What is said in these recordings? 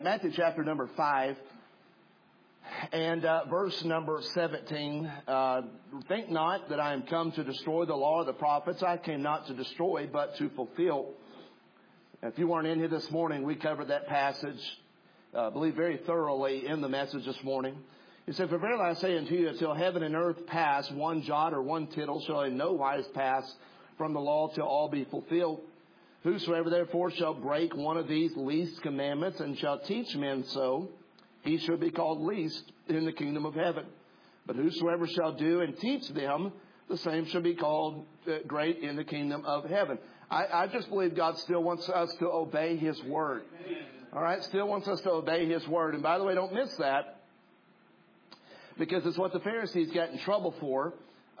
Matthew chapter number 5 and verse number 17. Think not that I am come to destroy the law of the prophets. I came not to destroy, but to fulfill. If you weren't in here this morning, we covered that passage, I believe, very thoroughly in the message this morning. He said, "For verily I say unto you, until heaven and earth pass, one jot or one tittle shall in no wise pass from the law till all be fulfilled. Whosoever therefore shall break one of these least commandments and shall teach men so, he shall be called least in the kingdom of heaven. But whosoever shall do and teach them, the same shall be called great in the kingdom of heaven." I just believe God still wants us to obey His word. All right, still wants us to obey His word. And by the way, don't miss that, because it's what the Pharisees got in trouble for.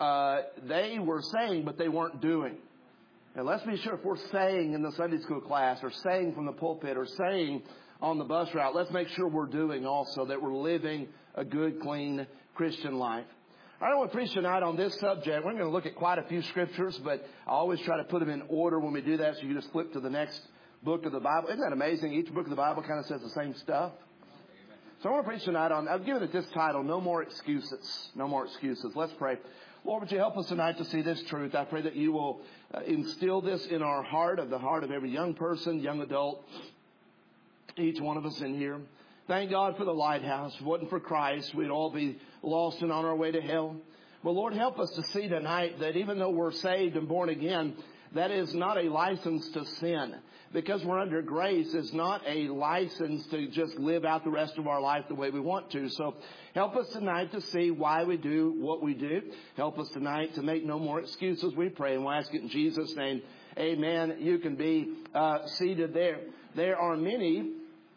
They were saying, but they weren't doing. And let's be sure, if we're saying in the Sunday school class or saying from the pulpit or saying on the bus route, let's make sure we're doing also, that we're living a good, clean Christian life. I want to preach tonight on this subject. We're going to look at quite a few scriptures, but I always try to put them in order when we do that, so you just flip to the next book of the Bible. Isn't that amazing? Each book of the Bible kind of says the same stuff. So I want to preach tonight on, I've given it this title, No More Excuses. No More Excuses. Let's pray. Lord, would you help us tonight to see this truth? I pray that you will instill this in our heart, of the heart of every young person, young adult, each one of us in here. Thank God for the lighthouse. If it wasn't for Christ, we'd all be lost and on our way to hell. But Lord, help us to see tonight that even though we're saved and born again, that is not a license to sin. Because we're under grace is not a license to just live out the rest of our life the way we want to. So help us tonight to see why we do what we do. Help us tonight to make no more excuses, we pray. And we'll ask it in Jesus' name. Amen. You can be seated there. There are many,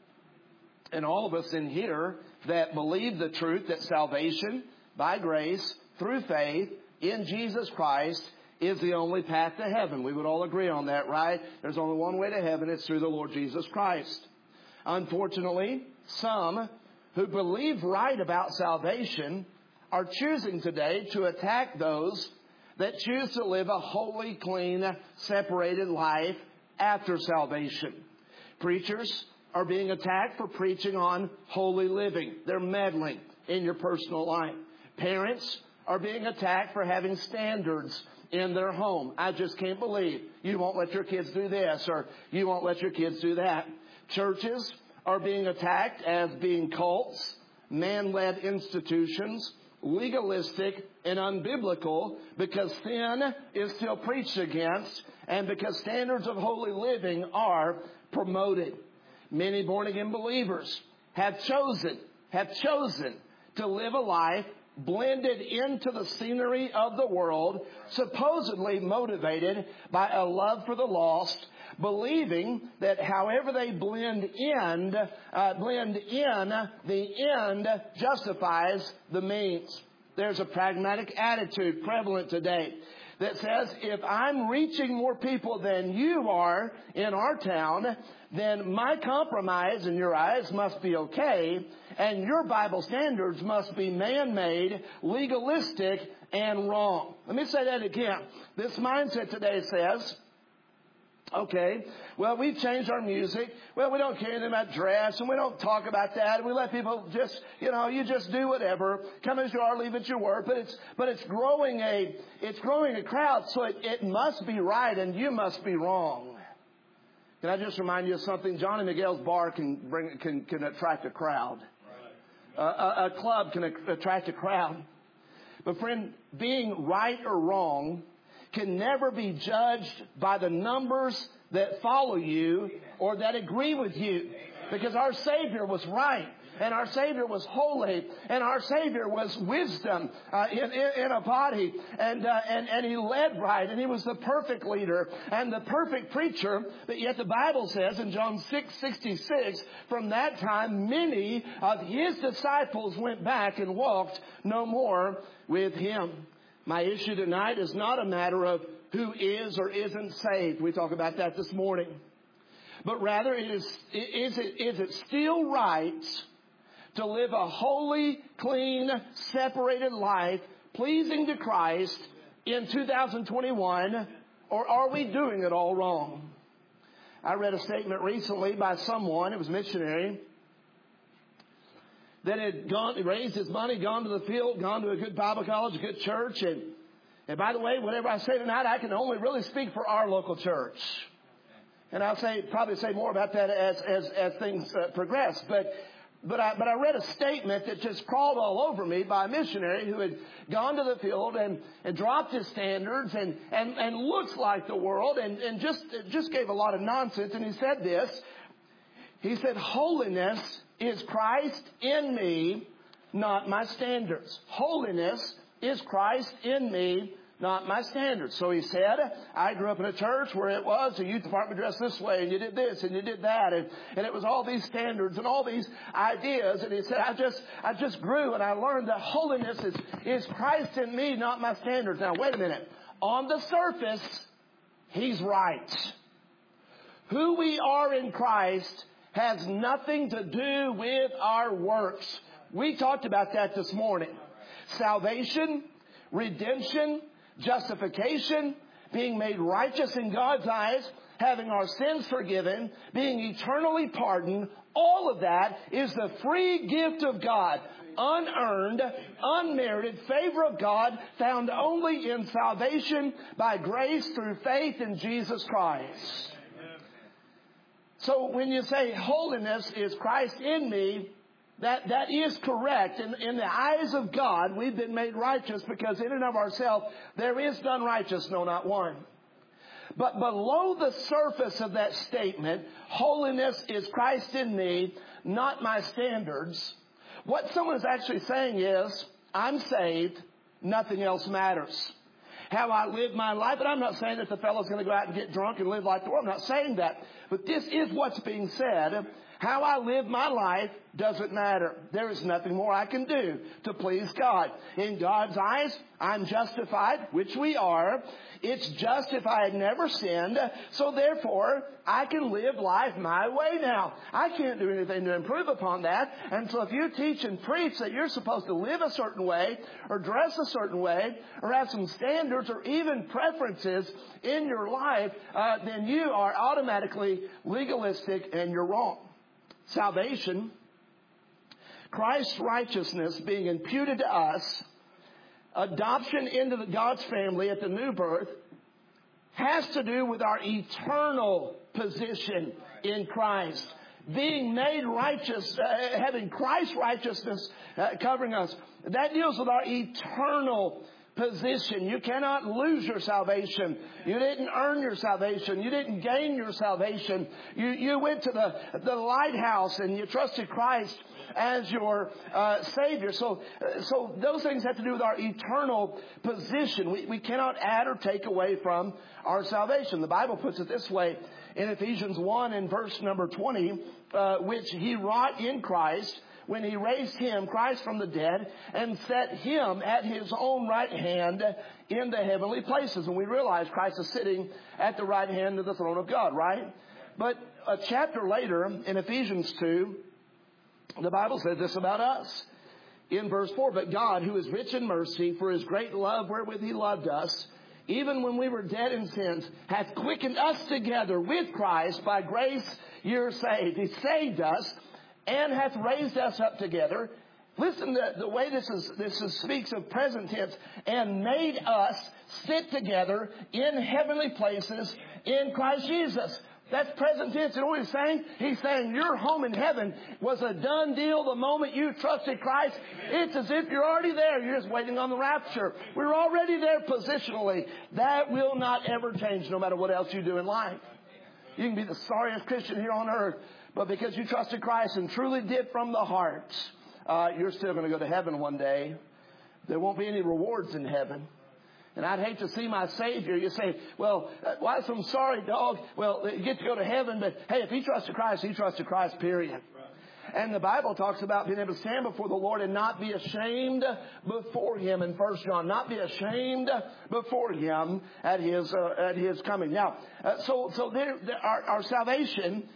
and all of us in here, that believe the truth that salvation by grace through faith in Jesus Christ is the only path to heaven. We would all agree on that, right? There's only one way to heaven. It's through the Lord Jesus Christ. Unfortunately, some who believe right about salvation are choosing today to attack those that choose to live a holy, clean, separated life after salvation. Preachers are being attacked for preaching on holy living. They're meddling in your personal life. Parents are being attacked for having standards in their home. I just can't believe you won't let your kids do this, or you won't let your kids do that. Churches are being attacked as being cults, man-led institutions, legalistic and unbiblical, because sin is still preached against and because standards of holy living are promoted. Many born-again believers have chosen to live a life blended into the scenery of the world, supposedly motivated by a love for the lost, believing that however they blend in, the end justifies the means. There's a pragmatic attitude prevalent today that says, if I'm reaching more people than you are in our town, then my compromise in your eyes must be okay, and your Bible standards must be man-made, legalistic, and wrong. Let me say that again. This mindset today says, okay, well, we've changed our music. Well, we don't care anything about dress, and we don't talk about that. And we let people just, you just do whatever. Come as you are, leave at your word. But it's growing a crowd, so it must be right, and you must be wrong. Can I just remind you of something? Johnny Miguel's bar can attract a crowd. A club can attract a crowd. But friend, being right or wrong can never be judged by the numbers that follow you or that agree with you. Because our Savior was right, and our Savior was holy, and our Savior was wisdom in a body, and He led right, and He was the perfect leader and the perfect preacher. But yet the Bible says in John 6:66, from that time many of His disciples went back and walked no more with Him. My issue tonight is not a matter of who is or isn't saved. We talked about that this morning. But rather, is it still right to live a holy, clean, separated life, pleasing to Christ in 2021, or are we doing it all wrong? I read a statement recently by someone, it was missionary, that had raised his money, gone to the field, gone to a good Bible college, a good church. And by the way, whatever I say tonight, I can only really speak for our local church. And I'll probably say more about that as things progress. But I read a statement that just crawled all over me by a missionary who had gone to the field and dropped his standards and looks like the world and just gave a lot of nonsense. And he said this. He said, holiness is Christ in me, not my standards. Holiness is Christ in me, not my standards. So he said, I grew up in a church where it was the youth department dressed this way, and you did this, and you did that, and it was all these standards and all these ideas. And he said, I just grew, and I learned that holiness is Christ in me, not my standards. Now, wait a minute. On the surface, he's right. Who we are in Christ has nothing to do with our works. We talked about that this morning. Salvation, redemption, justification, being made righteous in God's eyes, having our sins forgiven, being eternally pardoned, all of that is the free gift of God. Unearned, unmerited favor of God found only in salvation by grace through faith in Jesus Christ. So when you say holiness is Christ in me, that is correct. In the eyes of God, we've been made righteous because in and of ourselves, there is none righteous, no, not one. But below the surface of that statement, holiness is Christ in me, not my standards, what someone is actually saying is, I'm saved, nothing else matters. How I live my life, and I'm not saying that the fellow's going to go out and get drunk and live like the world. I'm not saying that. But this is what's being said. How I live my life doesn't matter. There is nothing more I can do to please God. In God's eyes, I'm justified, which we are. It's just if I had never sinned. So therefore, I can live life my way now. I can't do anything to improve upon that. And so if you teach and preach that you're supposed to live a certain way, or dress a certain way, or have some standards, or even preferences in your life, then you are automatically legalistic and you're wrong. Salvation, Christ's righteousness being imputed to us, adoption into God's family at the new birth, has to do with our eternal position in Christ. Being made righteous, having Christ's righteousness covering us. That deals with our eternal position. You cannot lose your salvation. You didn't earn your salvation. You didn't gain your salvation. You went to the lighthouse and you trusted Christ as your Savior. So those things have to do with our eternal position. We cannot add or take away from our salvation. The Bible puts it this way in Ephesians 1 and verse number 20, which He wrought in Christ when He raised Him, Christ, from the dead and set Him at His own right hand in the heavenly places. And we realize Christ is sitting at the right hand of the throne of God, right? But a chapter later in Ephesians 2, the Bible says this about us. In verse 4, but God, who is rich in mercy, for His great love wherewith He loved us, even when we were dead in sins, hath quickened us together with Christ. By grace you're saved. He saved us and hath raised us up together. Listen to the way this speaks of present tense. And made us sit together in heavenly places in Christ Jesus. That's present tense. You know what he's saying? He's saying your home in heaven was a done deal the moment you trusted Christ. It's as if you're already there. You're just waiting on the rapture. We're already there positionally. That will not ever change no matter what else you do in life. You can be the sorriest Christian here on earth, but because you trusted Christ and truly did from the heart, you're still going to go to heaven one day. There won't be any rewards in heaven. And I'd hate to see my Savior. You say, well, why some sorry dog? Well, you get to go to heaven, but hey, if he trusted Christ, period. And the Bible talks about being able to stand before the Lord and not be ashamed before Him in 1 John. Not be ashamed before Him at His coming. Now, so our salvation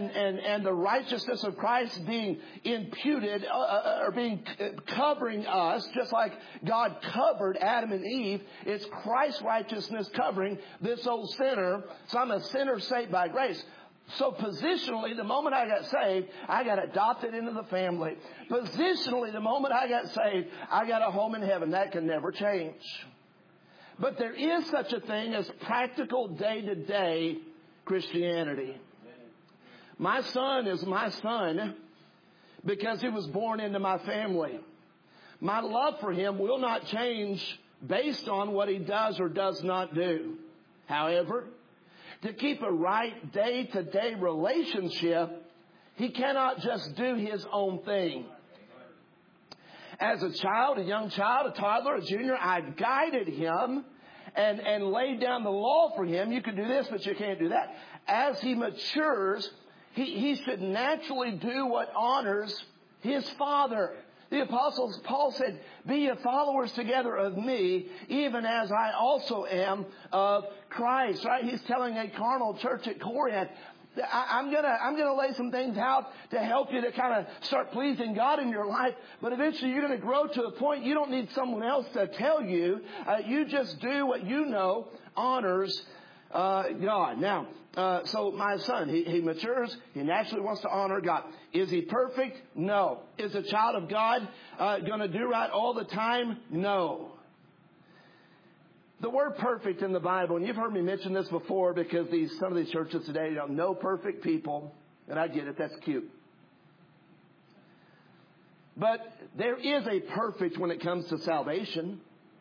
and the righteousness of Christ being imputed or being covering us, just like God covered Adam and Eve, it's Christ's righteousness covering this old sinner. So I'm a sinner saved by grace. So positionally, the moment I got saved, I got adopted into the family. Positionally, the moment I got saved, I got a home in heaven. That can never change. But there is such a thing as practical day-to-day Christianity. My son is my son because he was born into my family. My love for him will not change based on what he does or does not do. However, to keep a right day-to-day relationship, he cannot just do his own thing. As a child, a young child, a toddler, a junior, I guided him and laid down the law for him. You can do this, but you can't do that. As he matures, he should naturally do what honors his father. The Apostle Paul said, be ye followers together of me, even as I also am of Christ. Right? He's telling a carnal church at Corinth, I'm gonna lay some things out to help you to kind of start pleasing God in your life. But eventually you're going to grow to a point you don't need someone else to tell you. You just do what you know honors God. Now, so my son, he matures. He naturally wants to honor God. Is he perfect? No. Is a child of God going to do right all the time? No. The word perfect in the Bible, and you've heard me mention this before because some of these churches today don't know perfect people, and I get it. That's cute. But there is a perfect when it comes to salvation.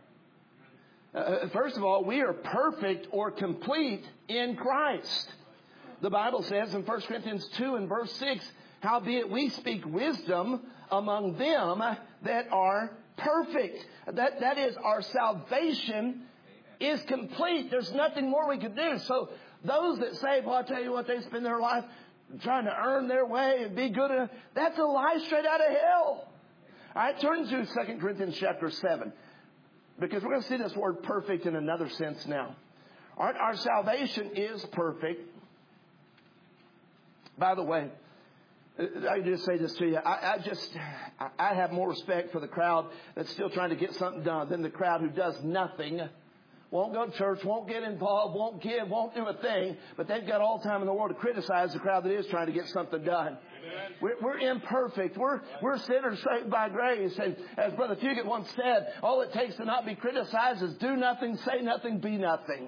First of all, we are perfect or complete in Christ. The Bible says in 1 Corinthians 2 and verse 6, howbeit we speak wisdom among them that are perfect. That is, our salvation is complete. There's nothing more we could do. So those that say, well, I'll tell you what, they spend their life trying to earn their way and be good enough, that's a lie straight out of hell. All right, turn to 2 Corinthians chapter 7. Because we're going to see this word perfect in another sense now. Our salvation is perfect. By the way, I just say this to you. I have more respect for the crowd that's still trying to get something done than the crowd who does nothing. Won't go to church, won't get involved, won't give, won't do a thing. But they've got all the time in the world to criticize the crowd that is trying to get something done. We're imperfect. We're sinners saved by grace. And as Brother Fugit once said, all it takes to not be criticized is do nothing, say nothing, be nothing.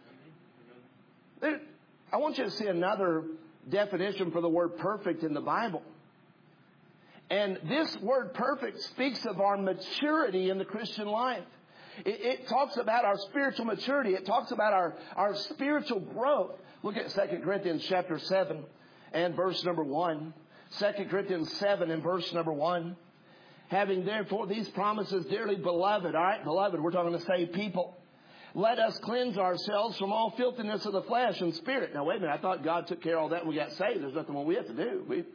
I want you to see another definition for the word perfect in the Bible. And this word perfect speaks of our maturity in the Christian life. It talks about our spiritual maturity. It talks about our spiritual growth. Look at 2 Corinthians chapter 7 and verse number 1. 2 Corinthians 7 and verse number 1. Having therefore these promises, dearly beloved. All right, beloved, we're talking to saved people. Let us cleanse ourselves from all filthiness of the flesh and spirit. Now, wait a minute. I thought God took care of all that when we got saved. There's nothing more we have to do.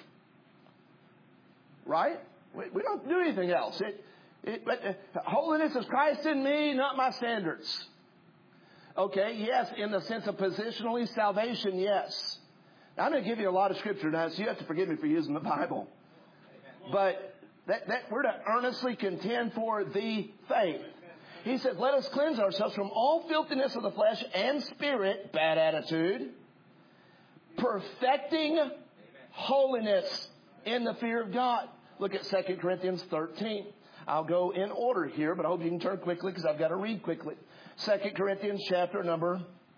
Right? We don't do anything else. But holiness is Christ in me, not my standards. Okay, yes, in the sense of positionally salvation, yes. Now, I'm going to give you a lot of scripture now, so you have to forgive me for using the Bible. But that we're to earnestly contend for the faith. He said, let us cleanse ourselves from all filthiness of the flesh and spirit, bad attitude, perfecting holiness in the fear of God. Look at 2 Corinthians 13. I'll go in order here, but I hope you can turn quickly because I've got to read quickly. 2 Corinthians chapter number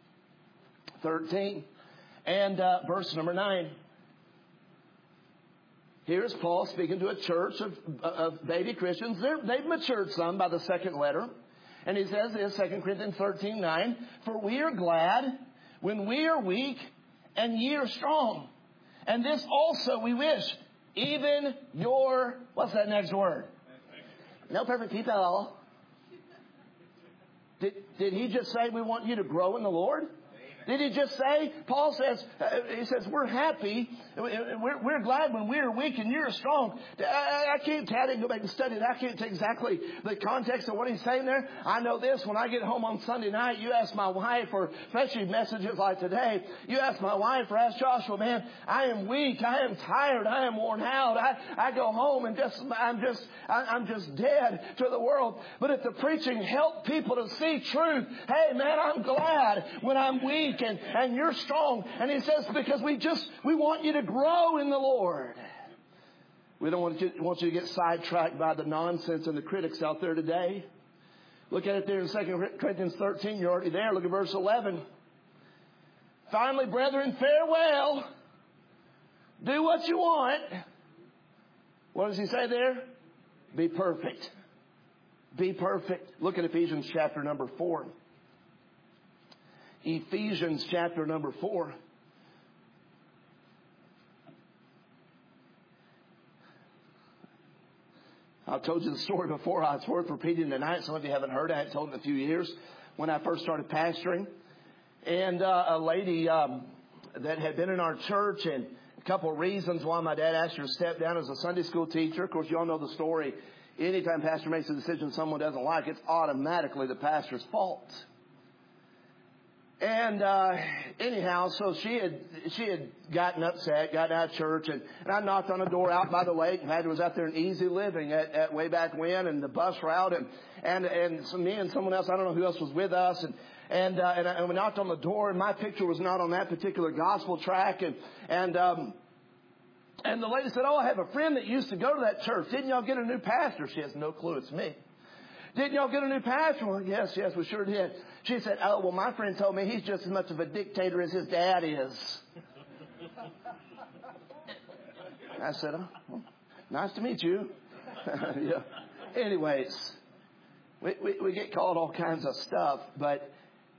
13 and verse number 9. Here's Paul speaking to a church of baby Christians. They've matured some by the second letter. And he says this, 2 Corinthians 13:9, for we are glad when we are weak and ye are strong. And this also we wish, even your, what's that next word? No perfect people. Did he just say we want you to grow in the Lord? Did he just say? Paul says, he says, we're happy. We're glad when we're weak and you're strong. I can't go back and study it. I can't take exactly the context of what he's saying there. I know this. When I get home on Sunday night, you ask my wife, or especially messages like today, you ask my wife or ask Joshua, man, I am weak. I am tired. I am worn out. I go home and I'm just dead to the world. But if the preaching helped people to see truth, hey man, I'm glad when I'm weak weak and you're strong. And He says, because we want you to grow in the Lord. We don't want you to get sidetracked by the nonsense and the critics out there today. Look at it there in 2 Corinthians 13. You're already there. Look at verse 11. Finally, brethren, farewell. Do what you want. What does he say there? Be perfect. Be perfect. Look at Ephesians chapter number 4. Ephesians chapter number 4. I've told you the story before. It's worth repeating tonight. Some of you haven't heard it. I hadn't told it in a few years. When I first started pastoring. And a lady that had been in our church, and a couple of reasons why my dad asked her to step down as a Sunday school teacher. Of course, you all know the story. Anytime pastor makes a decision someone doesn't like, it's automatically the pastor's fault. And anyhow, so she had gotten upset, gotten out of church, and I knocked on a door out by the lake. And I was out there in Easy Living at way back when, and the bus route, and so me and someone else, I don't know who else was with us, and we knocked on the door, and my picture was not on that particular gospel track, and the lady said, "Oh, I have a friend that used to go to that church. Didn't y'all get a new pastor?" She has no clue it's me. "Didn't y'all get a new pastor?" Well, yes, we sure did. She said, "Oh, well, my friend told me he's just as much of a dictator as his dad is." I said, "Oh, well, nice to meet you." Yeah. Anyways, we get called all kinds of stuff, but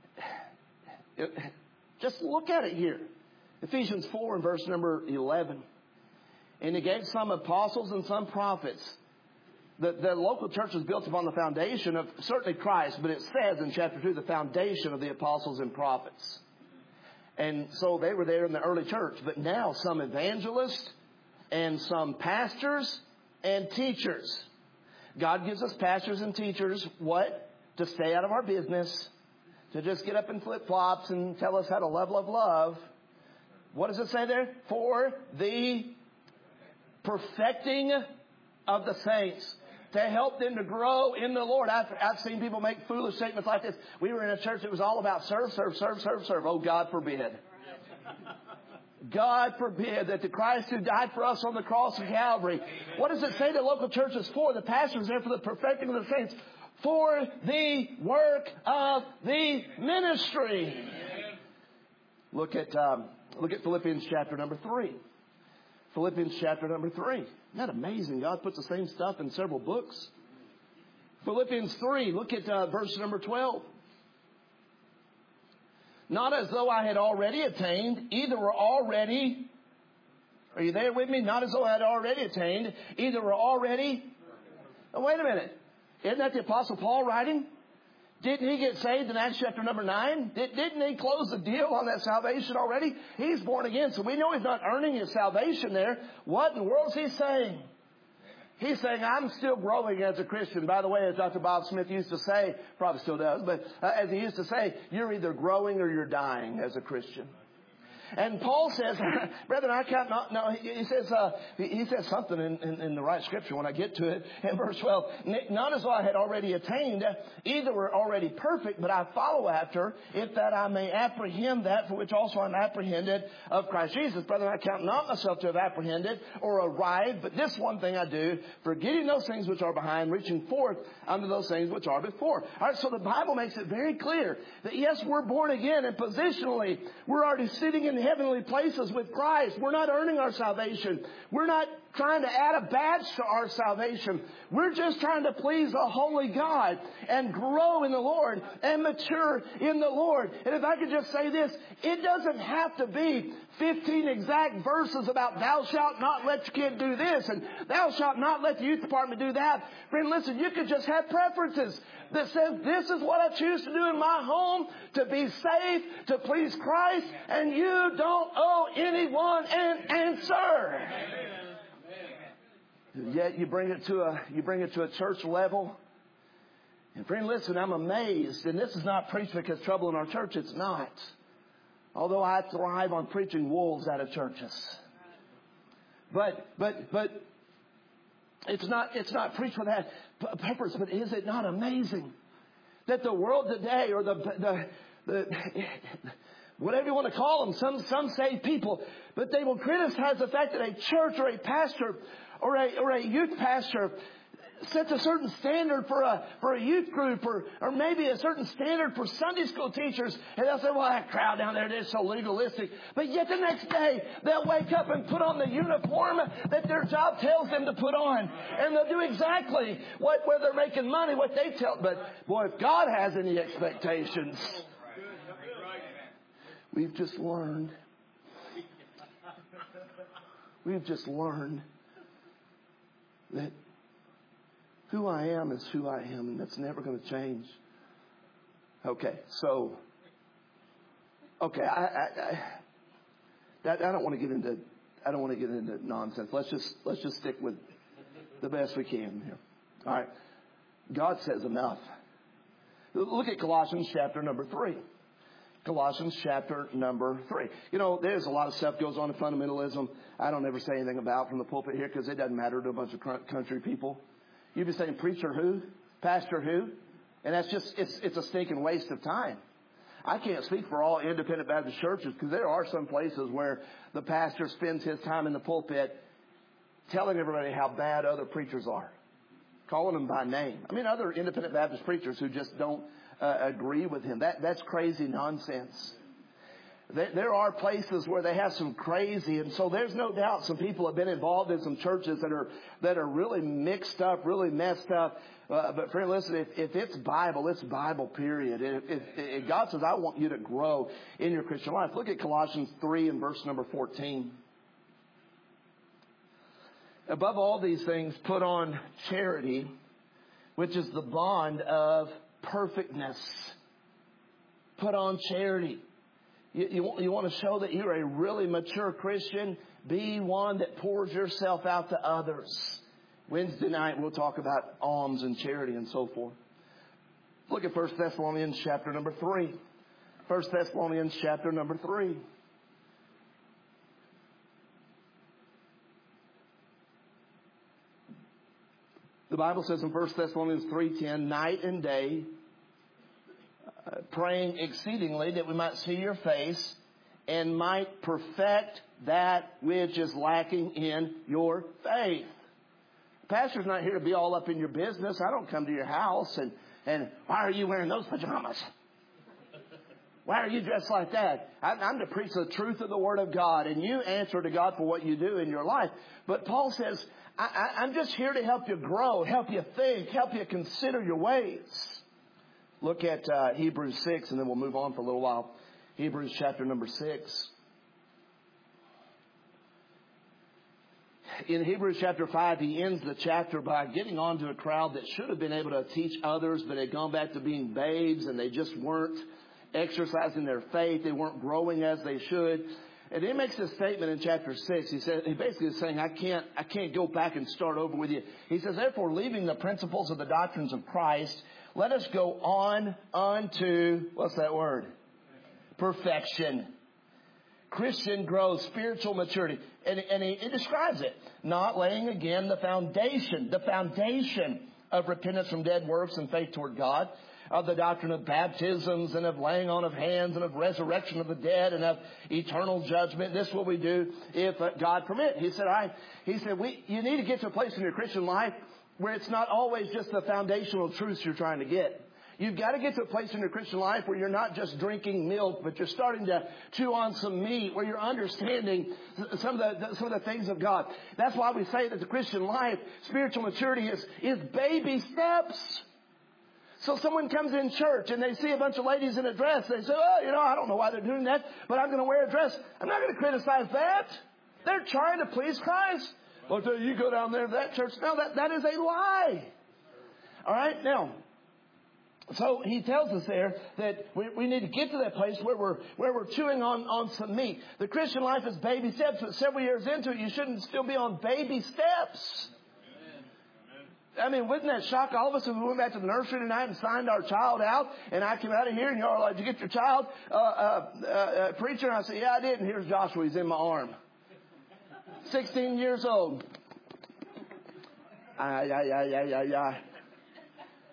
just look at it here. Ephesians 4 and verse number 11. And He gave some apostles and some prophets. The local church was built upon the foundation of certainly Christ, but it says in chapter 2, the foundation of the apostles and prophets. And so they were there in the early church. But now some evangelists and some pastors and teachers. God gives us pastors and teachers, what? To stay out of our business. To just get up in flip-flops and tell us how to love. What does it say there? For the perfecting of the saints. To help them to grow in the Lord. I've seen people make foolish statements like this. We were in a church that was all about serve. Oh, God forbid. God forbid that the Christ who died for us on the cross of Calvary. What does it say the local church is for? The pastor is there for the perfecting of the saints. For the work of the ministry. Look at Philippians chapter number 3. Philippians chapter number 3. Isn't that amazing? God puts the same stuff in several books. Philippians 3. Look at verse number 12. Not as though I had already attained, either were already. Are you there with me? Not as though I had already attained, either were already. Oh, wait a minute. Isn't that the Apostle Paul writing? Didn't he get saved in Acts chapter number 9? Didn't he close the deal on that salvation already? He's born again, so we know he's not earning his salvation there. What in the world is he saying? He's saying, I'm still growing as a Christian. By the way, as Dr. Bob Smith used to say, probably still does, but as he used to say, you're either growing or you're dying as a Christian. And Paul says, brethren, I count not. No, he says something in the right scripture when I get to it. In verse 12, not as though I had already attained, either were already perfect, but I follow after, if that I may apprehend that for which also I'm apprehended of Christ Jesus. Brethren, I count not myself to have apprehended or arrived, but this one thing I do, forgetting those things which are behind, reaching forth unto those things which are before. All right, so the Bible makes it very clear that yes, we're born again, and positionally, we're already sitting in heavenly places with Christ. We're not earning our salvation. We're not trying to add a badge to our salvation. We're just trying to please the holy God and grow in the Lord and mature in the Lord. And if I could just say this, it doesn't have to be 15 exact verses about thou shalt not let your kid do this and thou shalt not let the youth department do that. Friend, listen, you could just have preferences that says this is what I choose to do in my home to be safe, to please Christ, and you don't owe anyone an answer. Yet you bring it to a church level. And friend, listen, I'm amazed, and this is not preached because trouble in our church, it's not. Although I thrive on preaching wolves out of churches. But it's not preached for that purpose. But is it not amazing that the world today, or whatever you want to call them, some saved people, but they will criticize the fact that a church or a pastor or a youth pastor sets a certain standard for a youth group or maybe a certain standard for Sunday school teachers. And they'll say, well, that crowd down there, they're so legalistic. But yet the next day, they'll wake up and put on the uniform that their job tells them to put on. And they'll do exactly where they're making money, what they tell. But boy, if God has any expectations, we've just learned that who I am is who I am, and that's never going to change. Okay, so, I don't want to get into nonsense. Let's just stick with the best we can here. All right, God says enough. Look at Colossians chapter number 3. Colossians chapter number 3. You know, there's a lot of stuff goes on in fundamentalism I don't ever say anything about from the pulpit here because it doesn't matter to a bunch of country people. You'd be saying, preacher who? Pastor who? And that's just, it's a stinking waste of time. I can't speak for all independent Baptist churches because there are some places where the pastor spends his time in the pulpit telling everybody how bad other preachers are. Calling them by name. I mean, other independent Baptist preachers who just don't agree with him. That's crazy nonsense. There are places where they have some crazy, and so there's no doubt some people have been involved in some churches that are really mixed up, really messed up. But friend, listen, if it's Bible, period. If God says, I want you to grow in your Christian life. Look at Colossians 3 and verse number 14. Above all these things, put on charity, which is the bond of perfectness. Put on charity. You want to show that you're a really mature Christian? Be one that pours yourself out to others. Wednesday night we'll talk about alms and charity and so forth. Look at 1 Thessalonians chapter number 3. 1 Thessalonians chapter number 3. The Bible says in 1 Thessalonians 3:10, night and day, praying exceedingly that we might see your face and might perfect that which is lacking in your faith. The pastor's not here to be all up in your business. I don't come to your house and why are you wearing those pajamas? Why are you dressed like that? I'm to preach the truth of the Word of God, and you answer to God for what you do in your life. But Paul says, I'm just here to help you grow, help you think, help you consider your ways. Look at Hebrews 6, and then we'll move on for a little while. Hebrews chapter number 6. In Hebrews chapter 5, he ends the chapter by getting on to a crowd that should have been able to teach others, but had gone back to being babes, and they just weren't exercising their faith. They weren't growing as they should. And he makes this statement in chapter 6. He basically is saying, I can't go back and start over with you. He says, therefore, leaving the principles of the doctrines of Christ, let us go on unto, what's that word? Perfection. Christian growth, spiritual maturity. And he describes it. Not laying again the foundation of repentance from dead works and faith toward God, of the doctrine of baptisms and of laying on of hands and of resurrection of the dead and of eternal judgment. This is what we do if God permit. He said, you need to get to a place in your Christian life where it's not always just the foundational truths you're trying to get. You've got to get to a place in your Christian life where you're not just drinking milk, but you're starting to chew on some meat, where you're understanding some of the things of God. That's why we say that the Christian life, spiritual maturity is baby steps. So someone comes in church and they see a bunch of ladies in a dress. They say, I don't know why they're doing that, but I'm going to wear a dress. I'm not going to criticize that. They're trying to please Christ. Well, you go down there to that church. No, that is a lie. All right? Now, so he tells us there that we need to get to that place where we're chewing on some meat. The Christian life is baby steps, but several years into it, you shouldn't still be on baby steps. I mean, wouldn't that shock all of us if we went back to the nursery tonight and signed our child out, and I came out of here and y'all are like, did you get your child, preacher? And I said, yeah, I did, and here's Joshua, he's in my arm. 16 years old.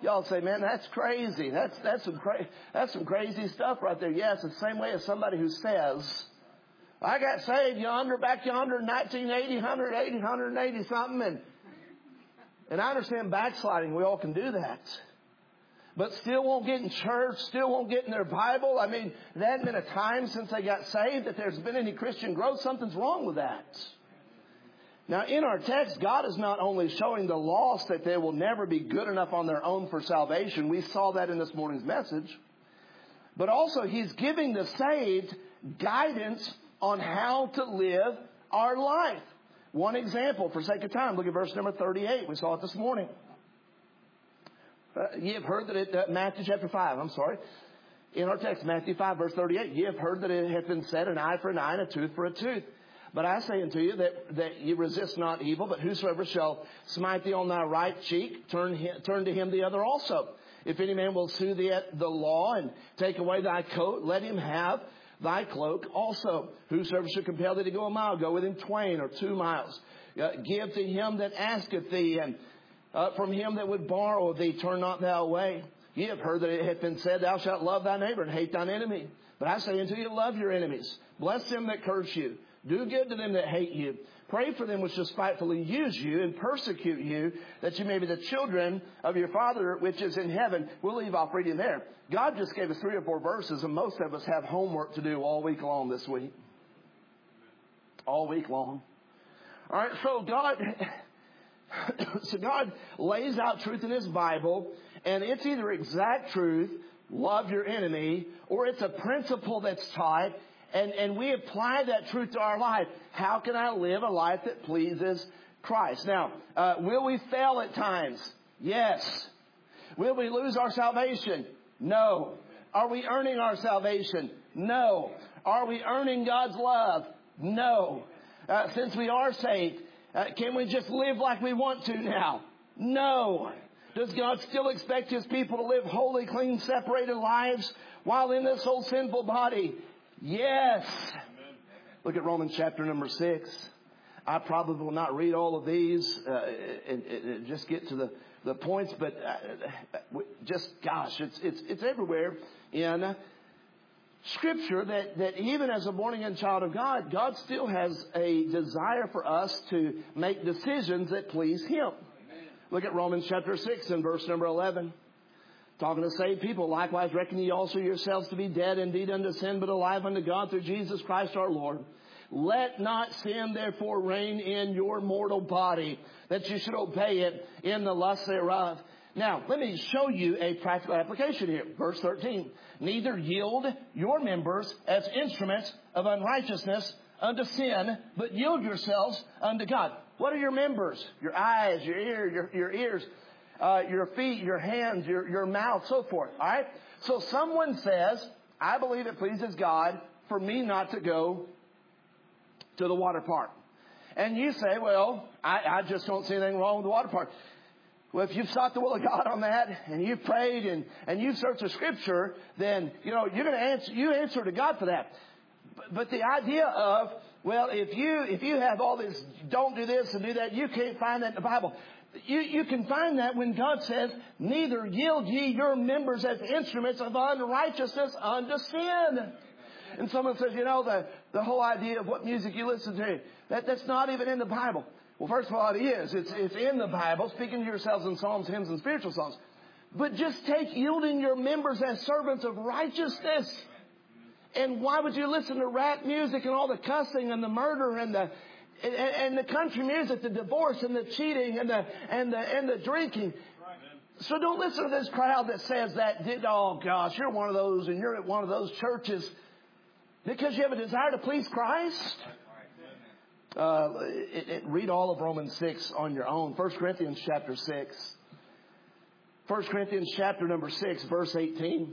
Y'all say, man, that's crazy. That's some crazy stuff right there. Yes, it's the same way as somebody who says, I got saved back yonder in 1980, 180 something. And I understand backsliding. We all can do that. But still won't get in church, still won't get in their Bible. I mean, there hasn't been a time since they got saved that there's been any Christian growth. Something's wrong with that. Now, in our text, God is not only showing the lost that they will never be good enough on their own for salvation. We saw that in this morning's message. But also, He's giving the saved guidance on how to live our life. One example, for sake of time, look at verse number 38. We saw it this morning. Ye have heard that it, Matthew chapter 5, I'm sorry. In our text, Matthew 5, verse 38, ye have heard that it hath been said, an eye for an eye and a tooth for a tooth. But I say unto you that ye resist not evil, but whosoever shall smite thee on thy right cheek, turn to him the other also. If any man will sue thee at the law and take away thy coat, let him have thy cloak also. Whosoever shall compel thee to go a mile, go with him 2 or 2 miles. Give to him that asketh thee, and from him that would borrow of thee, turn not thou away. Ye have heard that it hath been said, thou shalt love thy neighbor and hate thine enemy. But I say unto you, love your enemies. Bless them that curse you. Do good to them that hate you. Pray for them which despitefully use you and persecute you, that you may be the children of your Father which is in heaven. We'll leave off reading there. God just gave us 3 or 4 verses, and most of us have homework to do all week long this week. All week long. All right, so God lays out truth in His Bible, and it's either exact truth, love your enemy, or it's a principle that's taught, and we apply that truth to our life. How can I live a life that pleases Christ? Now, will we fail at times? Yes. Will we lose our salvation? No. Are we earning our salvation? No. Are we earning God's love? No. Since we are saved, can we just live like we want to now? No. Does God still expect His people to live holy, clean, separated lives while in this old sinful body? Yes. Amen. Look at Romans chapter number 6. I probably will not read all of these and just get to the points, but just, gosh, it's everywhere in Scripture that even as a born-again child of God, God still has a desire for us to make decisions that please Him. Amen. Look at Romans chapter 6 and verse number 11. Talking to saved people, likewise reckon ye also yourselves to be dead indeed unto sin, but alive unto God through Jesus Christ our Lord. Let not sin therefore reign in your mortal body, that you should obey it in the lust thereof. Now, let me show you a practical application here. Verse 13. Neither yield your members as instruments of unrighteousness unto sin, but yield yourselves unto God. What are your members? Your eyes, your ear, your ears. Your feet, your hands, your mouth, so forth. All right? So someone says, I believe it pleases God for me not to go to the water park. And you say, well, I just don't see anything wrong with the water park. Well, if you've sought the will of God on that, and you've prayed and you've searched the Scripture, then, you're going to answer to God for that. But the idea of, well, if you have all this, don't do this and do that, you can't find that in the Bible. You can find that when God says, neither yield ye your members as instruments of unrighteousness unto sin. And someone says, the whole idea of what music you listen to, that's not even in the Bible. Well, first of all, it is. It's in the Bible, speaking to yourselves in psalms, hymns, and spiritual songs. But just take yielding your members as servants of righteousness. And why would you listen to rap music and all the cussing and the murder and the country music, the divorce and the cheating and the drinking? So don't listen to this crowd that says that, oh gosh, you're one of those and you're at one of those churches because you have a desire to please Christ. Read all of Romans 6 on your own. 1 Corinthians chapter 6. 1 Corinthians chapter number 6, verse 18.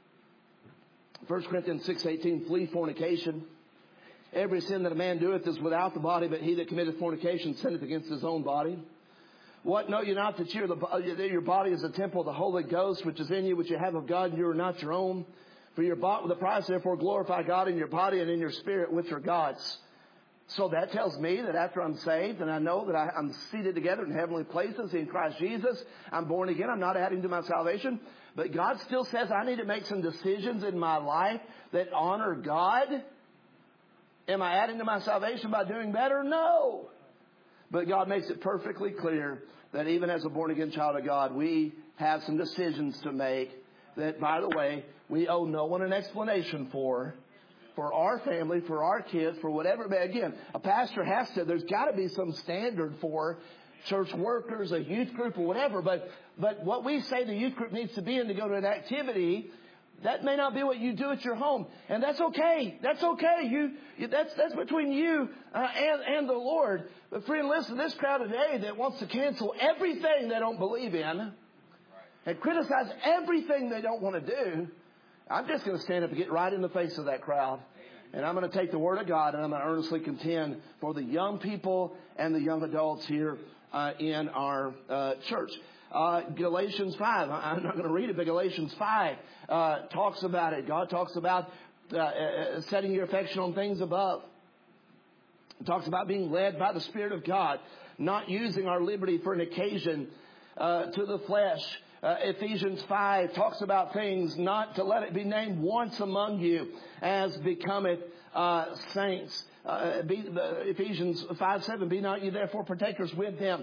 1 Corinthians 6:18, flee fornication. Every sin that a man doeth is without the body, but he that committeth fornication sinneth against his own body. What, know you not that your body is a temple of the Holy Ghost, which is in you, which you have of God, and you are not your own? For you're bought with a price, therefore glorify God in your body and in your spirit, which are God's. So that tells me that after I'm saved and I know that I'm seated together in heavenly places in Christ Jesus, I'm born again, I'm not adding to my salvation. But God still says I need to make some decisions in my life that honor God. Am I adding to my salvation by doing better? No. But God makes it perfectly clear that even as a born again child of God, we have some decisions to make that, by the way, we owe no one an explanation for our family, for our kids, for whatever. But again, a pastor has to, there's got to be some standard for church workers, a youth group, or whatever. But what we say the youth group needs to be in to go to an activity, that may not be what you do at your home. And that's okay. That's okay. That's between you and the Lord. But friend, listen, this crowd today that wants to cancel everything they don't believe in and criticize everything they don't want to do, I'm just going to stand up and get right in the face of that crowd. And I'm going to take the Word of God and I'm going to earnestly contend for the young people and the young adults here in our church. Galatians 5, I'm not going to read it, but Galatians 5 talks about it. God talks about setting your affection on things above. It talks about being led by the Spirit of God, not using our liberty for an occasion to the flesh. Ephesians 5 talks about things not to let it be named once among you as becometh saints. Ephesians 5:7, be not ye therefore partakers with them,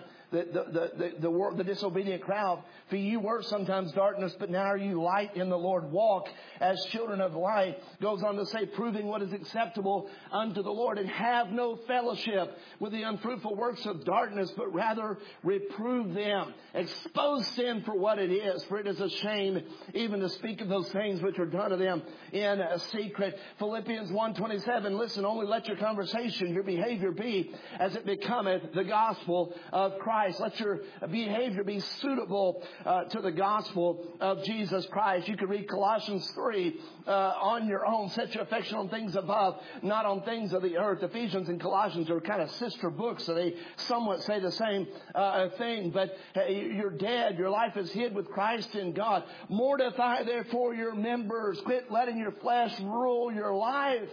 the disobedient crowd. For you were sometimes darkness, but now are you light in the Lord. Walk as children of light. Goes on to say, proving what is acceptable unto the Lord, and have no fellowship with the unfruitful works of darkness, but rather reprove them. Expose sin for what it is, for it is a shame even to speak of those things which are done to them in a secret. Philippians 1:27, listen, only let your conversation, your behavior be as it becometh the gospel of Christ. Let your behavior be suitable to the gospel of Jesus Christ. You can read Colossians 3 on your own. Set your affection on things above, not on things of the earth. Ephesians and Colossians are kind of sister books, so they somewhat say the same thing. But you're dead. Your life is hid with Christ in God. Mortify therefore your members. Quit letting your flesh rule your life.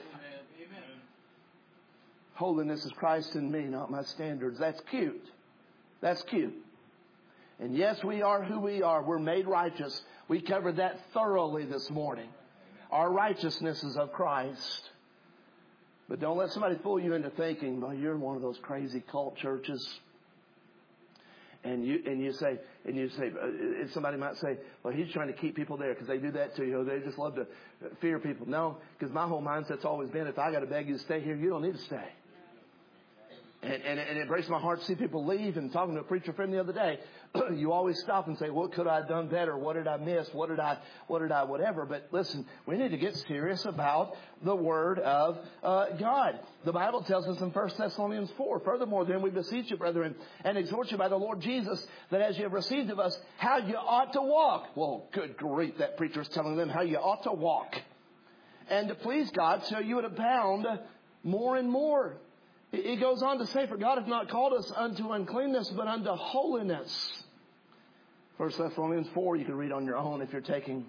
Holiness is Christ in me, not my standards. That's cute. That's cute. And yes, we are who we are. We're made righteous. We covered that thoroughly this morning. Our righteousness is of Christ. But don't let somebody fool you into thinking, well, you're in one of those crazy cult churches. And you say, somebody might say, well, he's trying to keep people there because they do that to you. They just love to fear people. No, because my whole mindset's always been, if I got to beg you to stay here, you don't need to stay. And it breaks my heart to see people leave. And talking to a preacher friend the other day, you always stop and say, what could I have done better? What did I miss? What did I whatever? But listen, we need to get serious about the Word of God. The Bible tells us in 1 Thessalonians 4, furthermore, then we beseech you, brethren, and exhort you by the Lord Jesus, that as you have received of us, how you ought to walk. Well, good grief, that preacher is telling them how you ought to walk. And to please God, so you would abound more and more. He goes on to say, for God hath not called us unto uncleanness, but unto holiness. 1 Thessalonians 4, you can read on your own if you're taking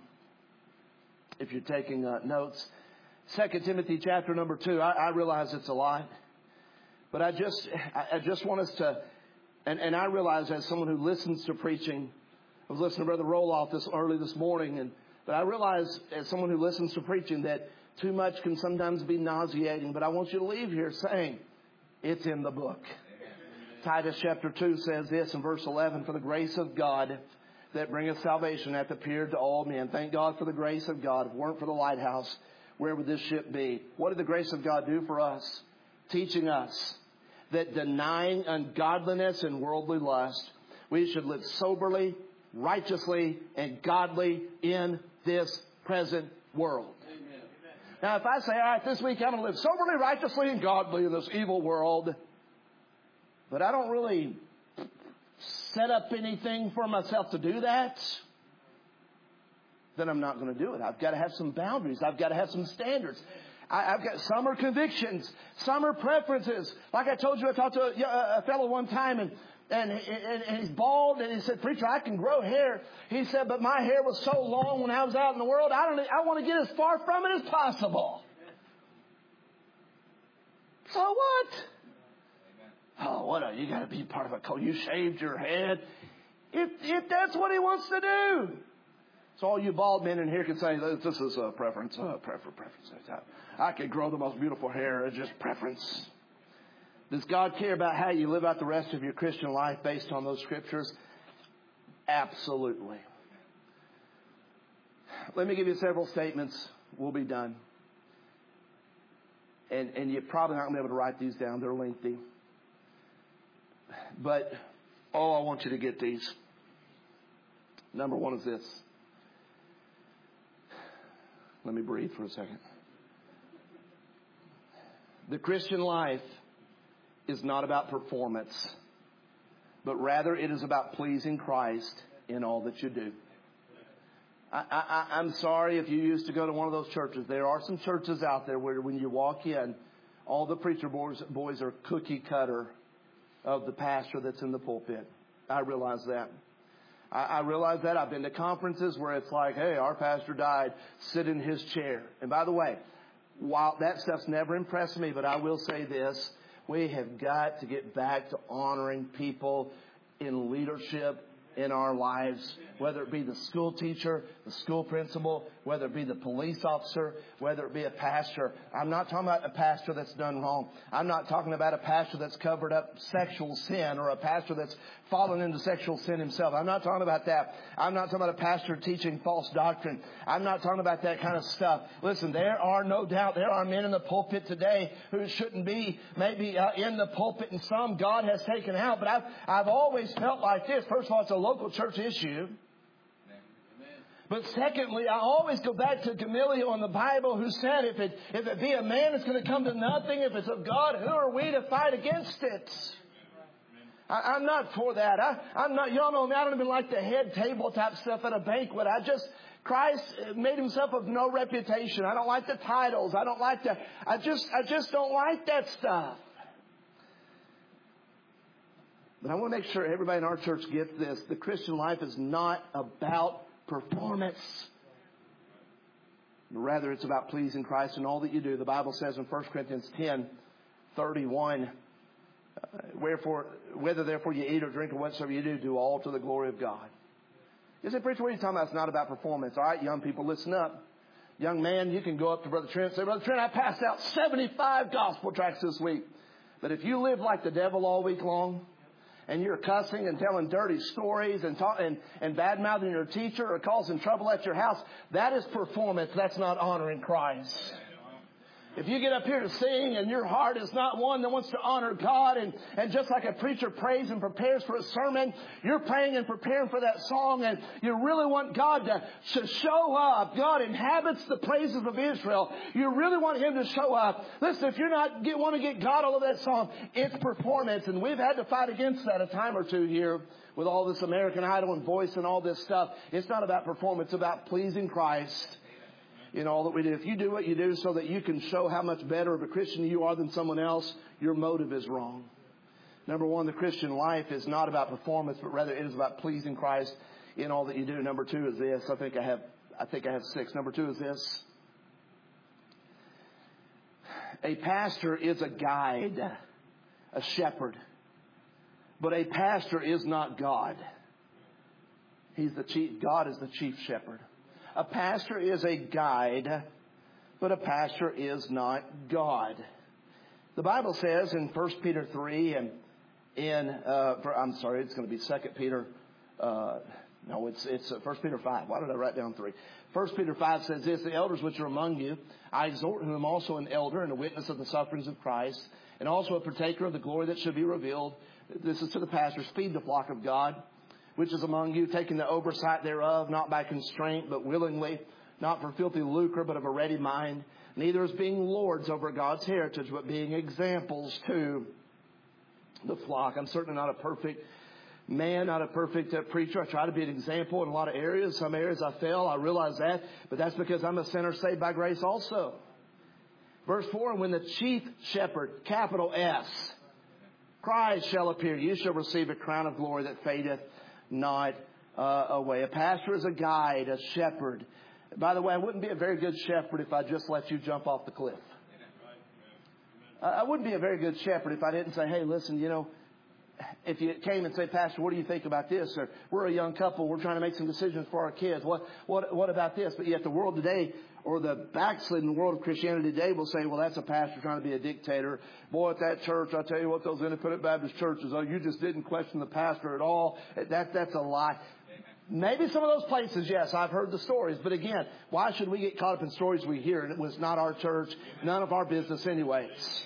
notes. 2 Timothy chapter number 2, I realize it's a lot. But I just want us to, and I realize as someone who listens to preaching, I was listening to Brother Roloff early this morning, but I realize as someone who listens to preaching that too much can sometimes be nauseating. But I want you to leave here saying, it's in the book. Amen. Titus chapter 2 says this in verse 11, for the grace of God that bringeth salvation hath appeared to all men. Thank God for the grace of God. If it weren't for the lighthouse, where would this ship be? What did the grace of God do for us? Teaching us that denying ungodliness and worldly lust, we should live soberly, righteously, and godly in this present world. Now, if I say, all right, this week I'm going to live soberly, righteously, and godly in this evil world, but I don't really set up anything for myself to do that, then I'm not going to do it. I've got to have some boundaries. I've got to have some standards. I've got some are convictions, some are preferences. Like I told you, I talked to a fellow one time, and he's bald, and he said, preacher, I can grow hair. He said, but my hair was so long when I was out in the world, I want to get as far from it as possible. So what? Oh, what? You got to be part of a cult. You shaved your head. If that's what he wants to do. So all you bald men in here can say, this is a preference. Preference. I could grow the most beautiful hair. It's just preference. Does God care about how you live out the rest of your Christian life based on those scriptures? Absolutely. Let me give you several statements. We'll be done. And you're probably not going to be able to write these down. They're lengthy. But, I want you to get these. Number one is this. Let me breathe for a second. The Christian life is not about performance, but rather it is about pleasing Christ in all that you do. I'm sorry if you used to go to one of those churches. There are some churches out there where when you walk in, all the preacher boys are cookie cutter of the pastor that's in the pulpit. I realize that. I realize that. I've been to conferences where it's like, hey, our pastor died. Sit in his chair. And by the way, while that stuff's never impressed me, but I will say this. We have got to get back to honoring people in leadership in our lives, whether it be the school teacher, the school principal, whether it be the police officer, whether it be a pastor. I'm not talking about a pastor that's done wrong. I'm not talking about a pastor that's covered up sexual sin or a pastor that's fallen into sexual sin himself. I'm not talking about that. I'm not talking about a pastor teaching false doctrine. I'm not talking about that kind of stuff. Listen, there are no doubt, there are men in the pulpit today who shouldn't be maybe in the pulpit, and some God has taken out. But I've always felt like this. First of all, it's a local church issue. But secondly, I always go back to Gamaliel in the Bible who said, if it be a man, it's going to come to nothing. If it's of God, who are we to fight against it? I'm not for that. I'm not, y'all know me, I don't even like the head table type stuff at a banquet. Christ made himself of no reputation. I don't like the titles. I just don't like that stuff. But I want to make sure everybody in our church gets this. The Christian life is not about performance. Rather, it's about pleasing Christ in all that you do. The Bible says in 1 Corinthians 10:31, wherefore, whether therefore you eat or drink or whatsoever you do all to the glory of God. You say, preacher, what are you talking about? It's not about performance. All right, young people, listen up. Young man, you can go up to Brother Trent and say, Brother Trent, I passed out 75 gospel tracts this week. But if you live like the devil all week long, and you're cussing and telling dirty stories and bad-mouthing your teacher or causing trouble at your house, that is performance. That's not honoring Christ. If you get up here to sing and your heart is not one that wants to honor God, and just like a preacher prays and prepares for a sermon, you're praying and preparing for that song, and you really want God to show up. God inhabits the praises of Israel. You really want Him to show up. Listen, if you're not want to get God all of that song, it's performance, and we've had to fight against that a time or two here with all this American Idol and Voice and all this stuff. It's not about performance. It's about pleasing Christ in all that we do. If you do what you do so that you can show how much better of a Christian you are than someone else, your motive is wrong. Number one, the Christian life is not about performance, but rather it is about pleasing Christ in all that you do. Number two is this. I think I have six. Number two is this. A pastor is a guide, a shepherd. But a pastor is not God. God is the chief shepherd. A pastor is a guide, but a pastor is not God. The Bible says in 1 Peter 3 and it's going to be 2 Peter. It's 1 Peter 5. Why did I write down 3? 1 Peter 5 says this, the elders which are among you, I exhort whom also an elder and a witness of the sufferings of Christ, and also a partaker of the glory that should be revealed. This is to the pastors, feed the flock of God, which is among you, taking the oversight thereof, not by constraint, but willingly, not for filthy lucre, but of a ready mind, neither as being lords over God's heritage, but being examples to the flock. I'm certainly not a perfect man, not a perfect preacher. I try to be an example in a lot of areas. Some areas I fail. I realize that. But that's because I'm a sinner saved by grace also. Verse 4, and when the chief shepherd, capital S, Christ shall appear, you shall receive a crown of glory that fadeth not away. A pastor is a guide, a shepherd. By the way, I wouldn't be a very good shepherd if I just let you jump off the cliff. I wouldn't be a very good shepherd if I didn't say, hey, listen, if you came and say, Pastor, what do you think about this? Or we're a young couple. We're trying to make some decisions for our kids. What about this? But yet the world today, or the backslidden world of Christianity today, will say, well, that's a pastor trying to be a dictator. Boy, at that church, I tell you what, those independent Baptist churches, you just didn't question the pastor at all. That's a lie. Maybe some of those places, yes, I've heard the stories. But again, why should we get caught up in stories we hear? And it was not our church, none of our business anyways.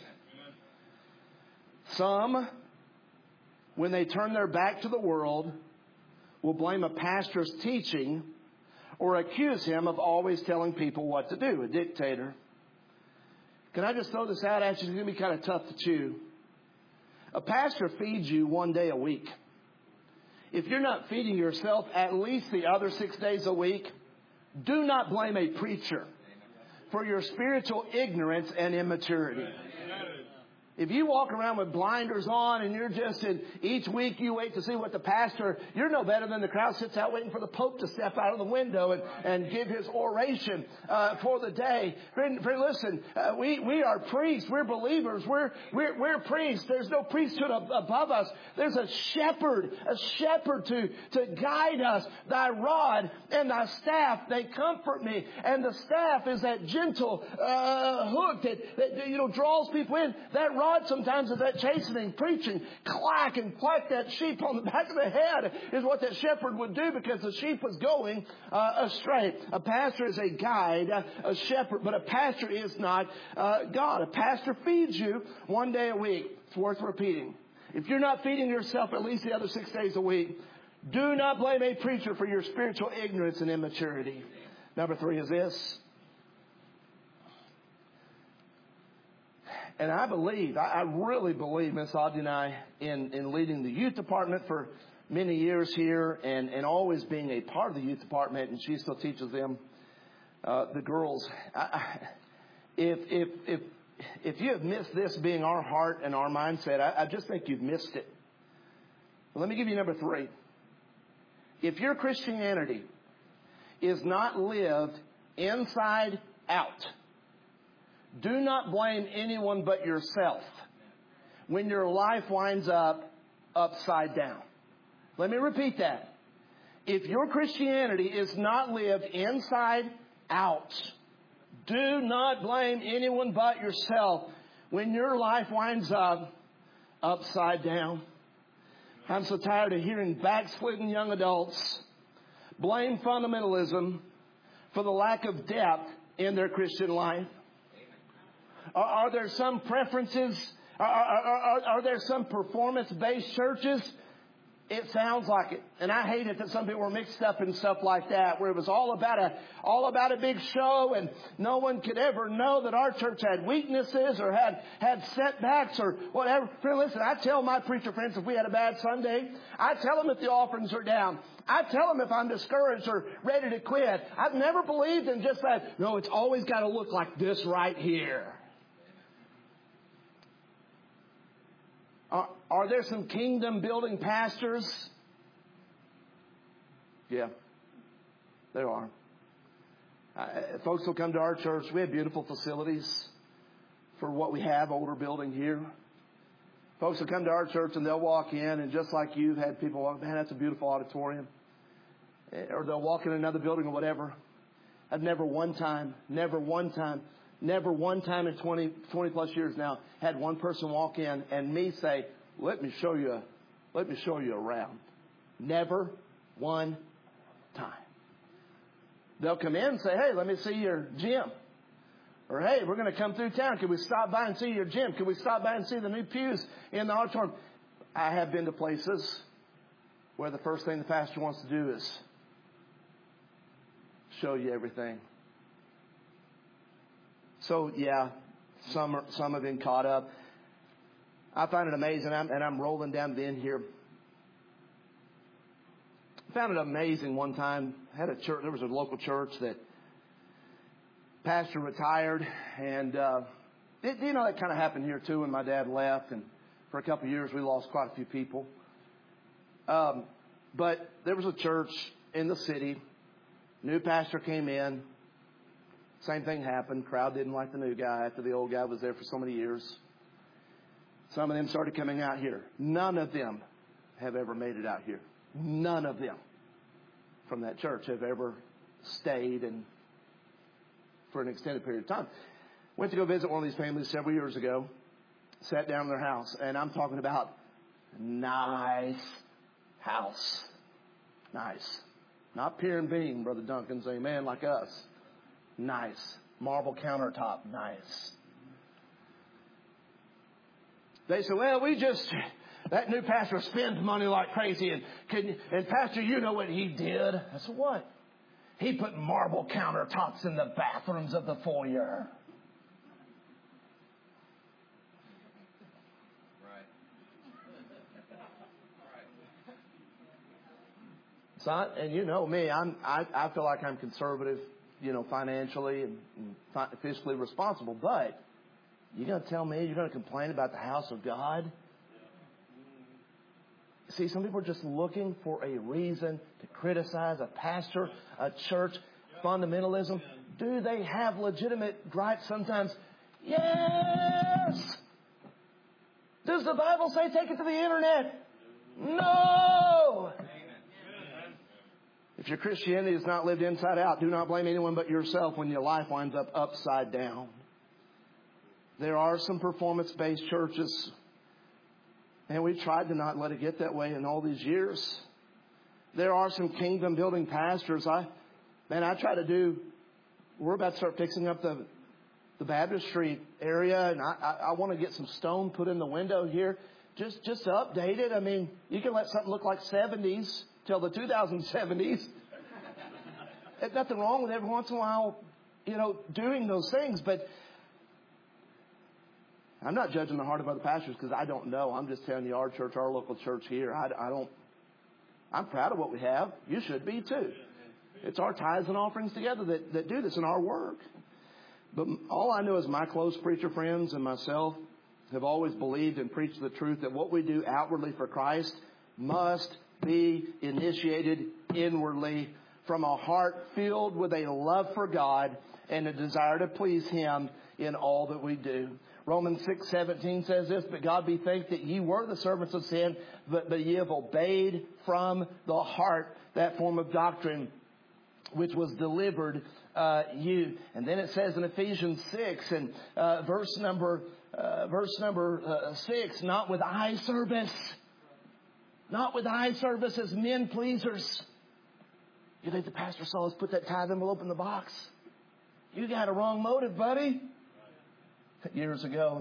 Some, when they turn their back to the world, will blame a pastor's teaching or accuse him of always telling people what to do, a dictator. Can I just throw this out at you? It's going to be kind of tough to chew. A pastor feeds you one day a week. If you're not feeding yourself at least the other 6 days a week, do not blame a preacher for your spiritual ignorance and immaturity. If you walk around with blinders on and you're just each week you wait to see what the pastor, you're no better than the crowd sits out waiting for the Pope to step out of the window and give his oration for the day. Friend, listen, we are priests. We're believers. We're priests. There's no priesthood above us. There's a shepherd to guide us. Thy rod and thy staff, they comfort me. And the staff is that gentle hook that draws people in. That rod sometimes is that chastening, preaching, clack and clack that sheep on the back of the head is what that shepherd would do because the sheep was going astray. A pastor is a guide, a shepherd, but a pastor is not God. A pastor feeds you one day a week. It's worth repeating. If you're not feeding yourself at least the other 6 days a week, do not blame a preacher for your spiritual ignorance and immaturity. Number 3 is this. And I really believe, Miss Audrey and I, in leading the youth department for many years here and always being a part of the youth department, and she still teaches them, the girls. If you have missed this being our heart and our mindset, I just think you've missed it. Well, let me give you number 3. If your Christianity is not lived inside out, do not blame anyone but yourself when your life winds up upside down. Let me repeat that. If your Christianity is not lived inside out, do not blame anyone but yourself when your life winds up upside down. I'm so tired of hearing backslidden young adults blame fundamentalism for the lack of depth in their Christian life. Are there some preferences? Are there some performance-based churches? It sounds like it. And I hate it that some people were mixed up in stuff like that, where it was all about a big show and no one could ever know that our church had weaknesses or had setbacks or whatever. Friend, listen, I tell my preacher friends if we had a bad Sunday, I tell them if the offerings are down. I tell them if I'm discouraged or ready to quit. I've never believed in just that, no, it's always got to look like this right here. Are there some kingdom building pastors? Yeah, there are. Folks will come to our church. We have beautiful facilities for what we have, older building here. Folks will come to our church and they'll walk in and just like you've had people walk, man, that's a beautiful auditorium. Or they'll walk in another building or whatever. I've never one time in 20 plus years now had one person walk in and me say, let me show you around. Never one time. They'll come in and say, hey, let me see your gym. Or, hey, we're going to come through town. Can we stop by and see your gym? Can we stop by and see the new pews in the auditorium? I have been to places where the first thing the pastor wants to do is show you everything. So, yeah, some have been caught up. I find it amazing, and I'm rolling down the end here. I found it amazing one time. I had a church. There was a local church that pastor retired, and that kind of happened here too when my dad left, and for a couple of years we lost quite a few people. But there was a church in the city. New pastor came in. Same thing happened. Crowd didn't like the new guy after the old guy was there for so many years. Some of them started coming out here. None of them have ever made it out here. None of them from that church have ever stayed and for an extended period of time. Went to go visit one of these families several years ago. Sat down in their house, and I'm talking about nice house. Nice. Not pier and beam, Brother Duncan's, amen, like us. Nice. Marble countertop, nice. They said, well, that new pastor spends money like crazy. And Pastor, you know what he did? I said, what? He put marble countertops in the bathrooms of the foyer. So, and you know me, I feel like I'm conservative, financially and fiscally responsible. But you're going to tell me you're going to complain about the house of God? See, some people are just looking for a reason to criticize a pastor, a church, fundamentalism. Do they have legitimate gripes sometimes? Yes! Does the Bible say take it to the internet? No! If your Christianity is not lived inside out, do not blame anyone but yourself when your life winds up upside down. There are some performance-based churches, and we've tried to not let it get that way in all these years. There are some kingdom-building pastors. We're about to start fixing up the Baptist Street area, and I want to get some stone put in the window here just to update it. I mean, you can let something look like 70s till the 2070s. There's nothing wrong with every once in a while, doing those things, but I'm not judging the heart of other pastors because I don't know. I'm just telling you our church, our local church here, I'm proud of what we have. You should be too. It's our tithes and offerings together that do this in our work. But all I know is my close preacher friends and myself have always believed and preached the truth that what we do outwardly for Christ must be initiated inwardly from a heart filled with a love for God and a desire to please Him in all that we do. Romans 6:17 says this, but God be thanked that ye were the servants of sin, but ye have obeyed from the heart that form of doctrine which was delivered you. And then it says in Ephesians 6 and verse number 6, not with eye service. Not with eye service as men pleasers. You think the pastor saw us put that tithe envelope in the box? You got a wrong motive, buddy. Years ago,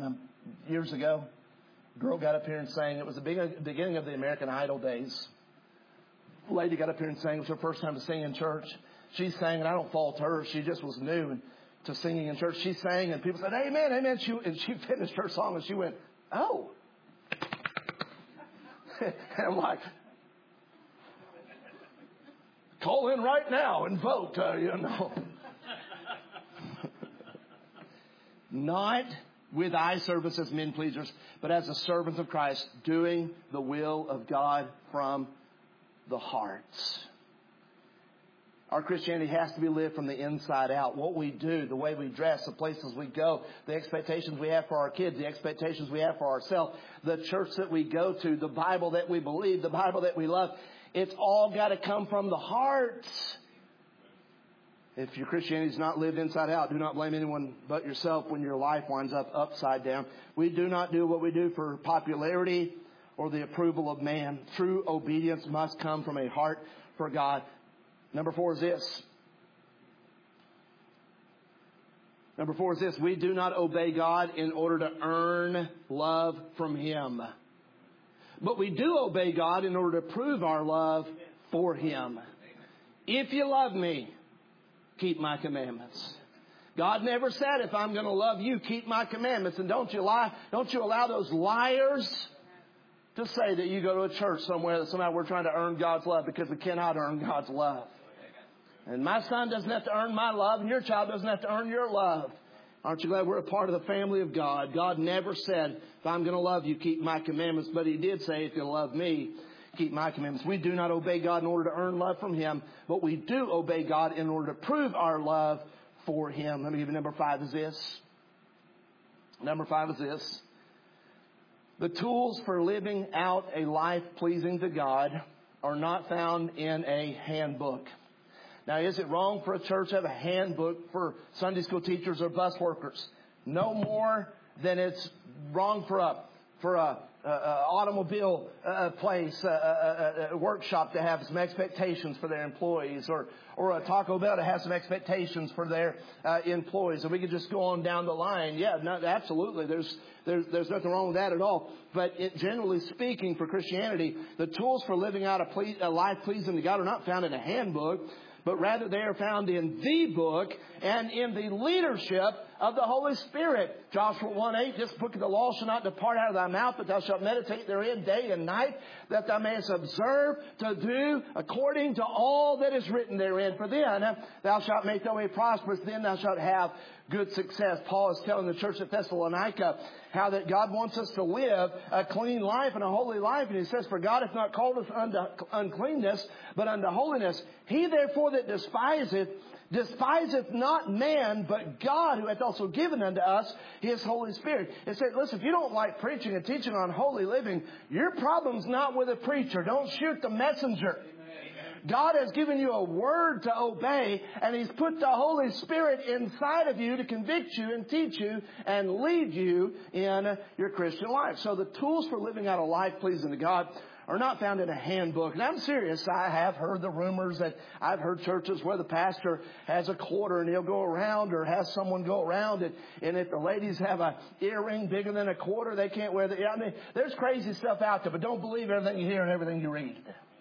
a girl got up here and sang. It was the beginning of the American Idol days. A lady got up here and sang. It was her first time to sing in church. She sang, and I don't fault her. She just was new to singing in church. She sang, and people said, amen, amen. And she finished her song, and she went, oh. And I'm like, call in right now and vote, Not with eye service as men pleasers, but as the servants of Christ, doing the will of God from the heart. Our Christianity has to be lived from the inside out. What we do, the way we dress, the places we go, the expectations we have for our kids, the expectations we have for ourselves, the church that we go to, the Bible that we believe, the Bible that we love. It's all got to come from the heart. If your Christianity is not lived inside out, do not blame anyone but yourself when your life winds up upside down. We do not do what we do for popularity or the approval of man. True obedience must come from a heart for God. Number 4 is this. We do not obey God in order to earn love from Him. But we do obey God in order to prove our love for Him. If you love me, keep my commandments. God never said, if I'm going to love you, keep my commandments. And don't you lie. Don't you allow those liars to say that you go to a church somewhere that somehow we're trying to earn God's love, because we cannot earn God's love. And my son doesn't have to earn my love, and your child doesn't have to earn your love. Aren't you glad we're a part of the family of God? God never said, if I'm going to love you, keep my commandments. But He did say, if you love me, keep my commandments. We do not obey God in order to earn love from Him, but we do obey God in order to prove our love for Him. Let me give you number 5 is this. Number 5 is this. The tools for living out a life pleasing to God are not found in a handbook. Now, is it wrong for a church to have a handbook for Sunday school teachers or bus workers? No more than it's wrong for a automobile place, a workshop to have some expectations for their employees, or a Taco Bell to have some expectations for their employees. And we could just go on down the line. Yeah, no, absolutely. There's nothing wrong with that at all. But generally speaking, for Christianity, the tools for living out a life pleasing to God are not found in a handbook, but rather they are found in the book and in the leadership of the Holy Spirit. Joshua 1:8, this book of the law shall not depart out of thy mouth, but thou shalt meditate therein day and night, that thou mayest observe to do according to all that is written therein. For then thou shalt make thy way prosperous, then thou shalt have good success. Paul is telling the church at Thessalonica how that God wants us to live a clean life and a holy life. And he says, for God hath not called us unto uncleanness, but unto holiness. He therefore that despiseth not man, but God, who hath also given unto us His Holy Spirit. It said, listen, if you don't like preaching and teaching on holy living, your problem's not with a preacher. Don't shoot the messenger. God has given you a word to obey, and He's put the Holy Spirit inside of you to convict you and teach you and lead you in your Christian life. So the tools for living out a life pleasing to God are not found in a handbook. And I'm serious. I have heard the rumors that I've heard churches where the pastor has a quarter and he'll go around, or has someone go around, and if the ladies have an earring bigger than a quarter, they can't wear the. I mean, there's crazy stuff out there, but don't believe everything you hear and everything you read.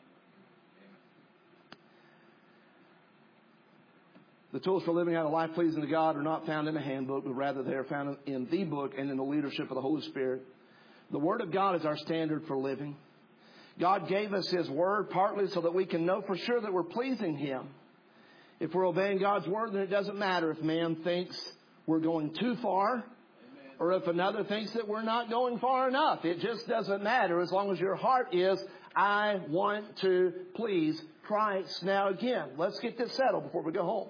The tools for living out a life pleasing to God are not found in a handbook, but rather they are found in the book and in the leadership of the Holy Spirit. The Word of God is our standard for living. God gave us His Word partly so that we can know for sure that we're pleasing Him. If we're obeying God's Word, then it doesn't matter if man thinks we're going too far, or if another thinks that we're not going far enough. It just doesn't matter as long as your heart is, I want to please Christ. Now again, let's get this settled before we go home.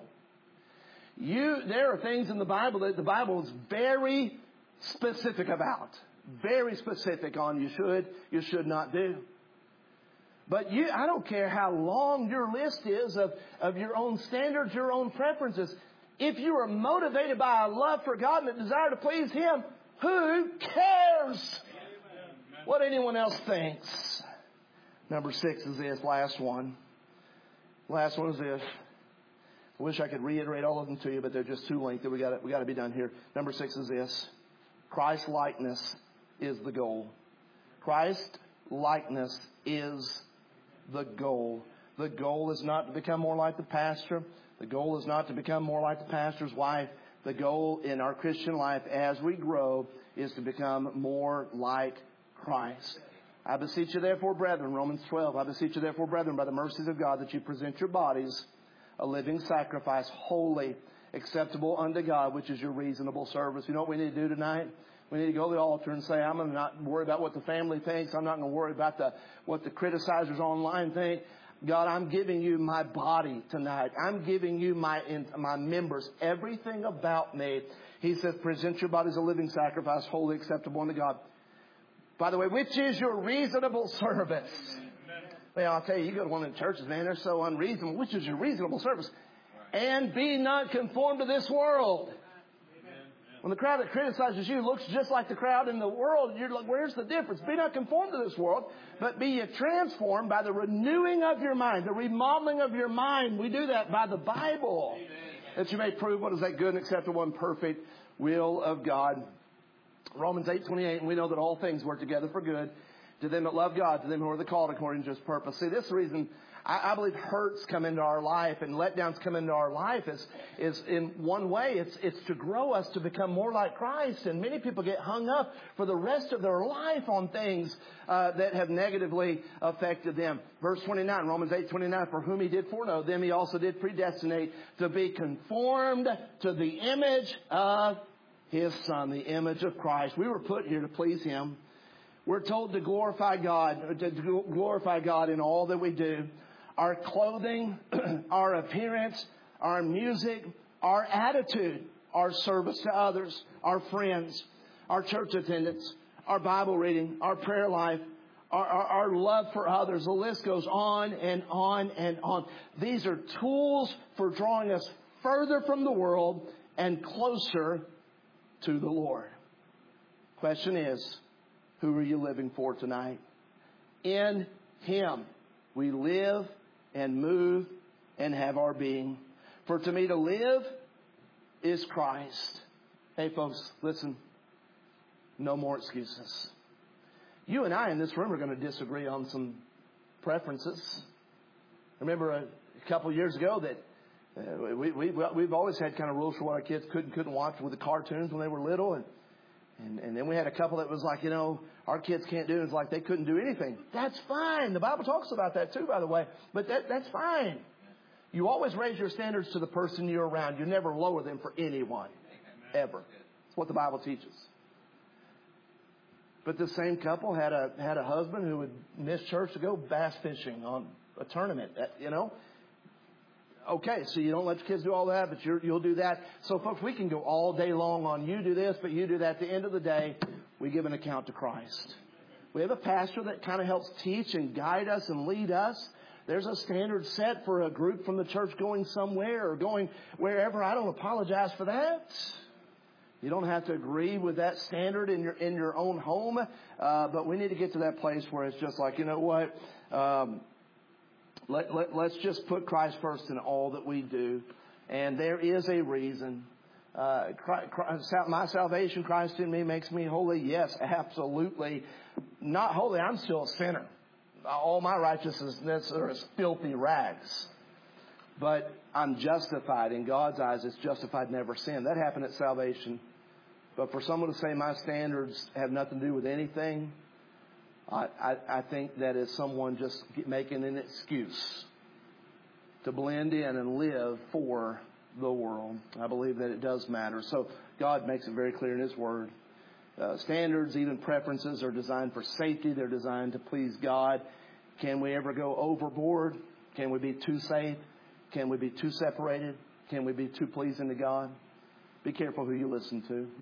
There are things in the Bible that the Bible is very specific about. Very specific on you should not do. But I don't care how long your list is of your own standards, your own preferences. If you are motivated by a love for God and a desire to please Him, who cares what anyone else thinks? Number 6 is this, last one. Last one is this. I wish I could reiterate all of them to you, but they're just too lengthy. We got to be done here. Number 6 is this. Christ likeness is the goal. Christ likeness is the goal. The goal is not to become more like the pastor. The goal is not to become more like the pastor's wife. The goal in our Christian life as we grow is to become more like Christ. I beseech you therefore, brethren, Romans 12, I beseech you therefore, brethren, by the mercies of God, that you present your bodies a living sacrifice, holy, acceptable unto God, which is your reasonable service. You know what we need to do tonight? We need to go to the altar and say, I'm going to not worry about what the family thinks. I'm not going to worry about what the criticizers online think. God, I'm giving you my body tonight. I'm giving you my members, everything about me. He says, present your body as a living sacrifice, holy, acceptable unto God. By the way, which is your reasonable service? Well, I'll tell you, you go to one of the churches, man, they're so unreasonable. Which is your reasonable service? And be not conformed to this world. When the crowd that criticizes you looks just like the crowd in the world, you're like, where's the difference? Be not conformed to this world, but be ye transformed by the renewing of your mind, the remodeling of your mind. We do that by the Bible, that you may prove what is that good and acceptable and perfect will of God. Romans 8:28, and we know that all things work together for good to them that love God, to them who are the called according to His purpose. See, this is the reason I believe hurts come into our life and letdowns come into our life is in one way, it's to grow us to become more like Christ. And many people get hung up for the rest of their life on things that have negatively affected them. Verse 29, Romans 8:29, for whom He did foreknow, them He also did predestinate to be conformed to the image of His Son, the image of Christ. We were put here to please Him. We're told to glorify God in all that we do. Our clothing, our appearance, our music, our attitude, our service to others, our friends, our church attendance, our Bible reading, our prayer life, our love for others. The list goes on and on and on. These are tools for drawing us further from the world and closer to the Lord. Question is, who are you living for tonight? In Him we live and move and have our being. For to me to live is Christ. Hey folks, listen. No more excuses. You and I in this room are going to disagree on some preferences. Remember a couple of years ago that we've always had kind of rules for what our kids could and couldn't watch with the cartoons when they were little. And then we had a couple that was like, our kids can't do it. It's like they couldn't do anything. That's fine. The Bible talks about that too, by the way. But that's fine. You always raise your standards to the person you're around. You never lower them for anyone. Ever. That's what the Bible teaches. But the same couple had a husband who would miss church to go bass fishing on a tournament, Okay, so you don't let your kids do all that, but you'll do that. So, folks, we can go all day long on you do this, but you do that. At the end of the day, we give an account to Christ. We have a pastor that kind of helps teach and guide us and lead us. There's a standard set for a group from the church going somewhere or going wherever. I don't apologize for that. You don't have to agree with that standard in your own home, but we need to get to that place where it's just like, you know what? Let's just put Christ first in all that we do. And there is a reason. My salvation, Christ in me, makes me holy. Yes, absolutely. Not holy. I'm still a sinner. All my righteousness are as filthy rags. But I'm justified. In God's eyes, it's justified, never sinned. That happened at salvation. But for someone to say my standards have nothing to do with anything, I think that is someone just making an excuse to blend in and live for the world. I believe that it does matter. So God makes it very clear in His Word. Standards, even preferences, are designed for safety. They're designed to please God. Can we ever go overboard? Can we be too safe? Can we be too separated? Can we be too pleasing to God? Be careful who you listen to.